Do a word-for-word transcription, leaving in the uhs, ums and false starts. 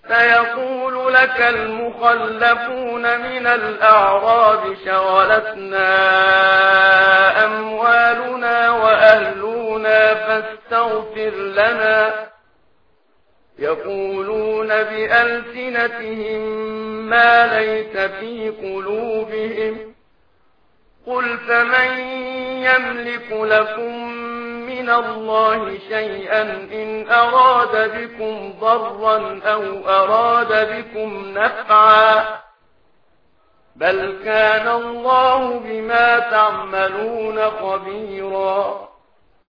سيقول لك المخلفون من الأعراب شغلتنا أموالنا وأهلنا فاستغفر لنا. يقولون بألسنتهم ما ليس في قلوبهم. قل فمن يملك لكم من الله شيئا إن أراد بكم ضرا أو أراد بكم نفعا بل كان الله بما تعملون خبيرا.